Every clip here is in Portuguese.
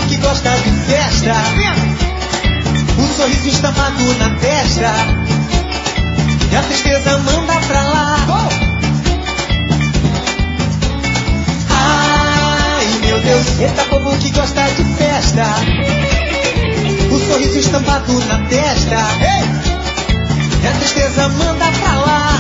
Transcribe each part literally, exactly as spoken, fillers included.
que gosta de festa. O sorriso estampado na testa e a tristeza manda pra lá. Ai, meu Deus, eita povo que gosta de festa. O sorriso estampado na testa e a tristeza manda pra lá.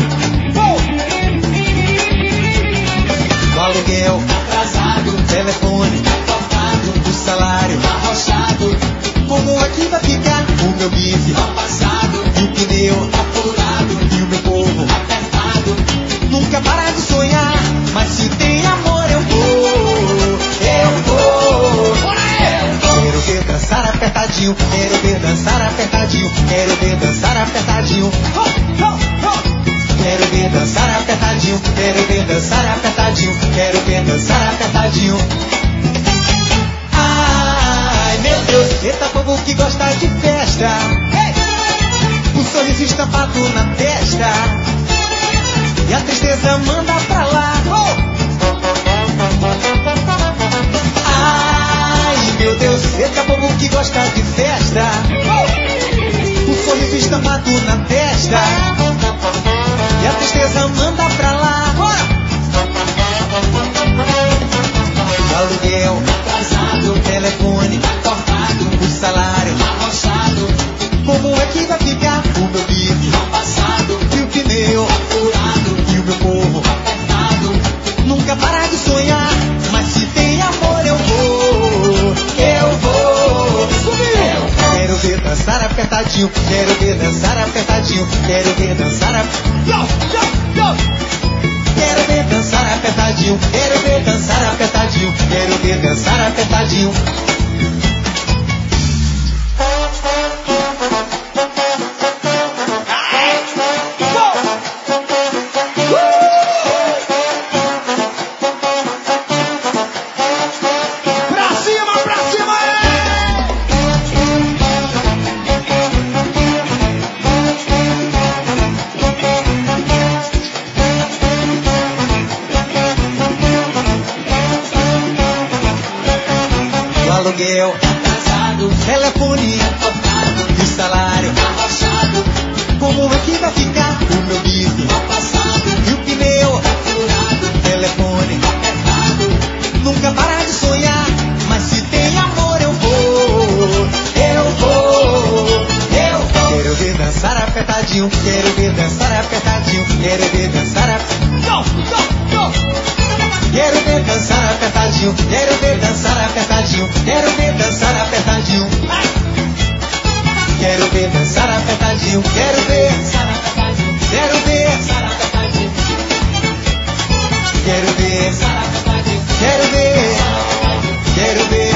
O aluguel atrasado, telefone cortado, o salário arrochado. Como é que vai ficar o meu bife mal passado, e o pneu apurado, e o meu povo apertado? Nunca para de sonhar, mas se tem amor eu vou, eu vou. Quero ver dançar apertadinho, quero ver dançar apertadinho, quero ver dançar apertadinho. Quero ver dançar apertadinho, quero ver dançar apertadinho, quero ver dançar apertadinho. Ai, meu Deus, eita povo que gosta de festa. O sorriso estampado na testa e a tristeza manda pra lá. Ai, meu Deus, eita povo que gosta de festa. O sorriso estampado na testa e a tristeza manda pra lá. O aluguel atrasado, o telefone cortado, o salário arrochado. Como é que vai ficar o meu bife mal passado, e o pneu apurado, e o meu povo apertado? Nunca para de sonhar, mas se tem amor eu vou, eu vou. Eu quero ver dançar apertadinho, quero ver dançar apertadinho, quero ver dançar apertadinho. Quero ver dançar apertadinho, quero ver dançar apertadinho, quero ver dançar apertadinho. Aluguel atrasado, telefone cortado, e o salário arrochado. Como é que vai ficar o meu bife mal passado, e o pneu furado, telefone apertado? Nunca para de sonhar, mas se tem amor eu vou, eu vou, eu vou. Quero ver dançar apertadinho, quero ver dançar apertadinho, quero ver dançar apertadinho. Quero ver dançar apertadinho, quero ver dançar apertadinho, quero ver dançar apertadinho. Quero ver dançar apertadinho, quero ver dançar apertadinho, quero ver dançar apertadinho. Quero ver dançar apertadinho, quero ver, quero ver.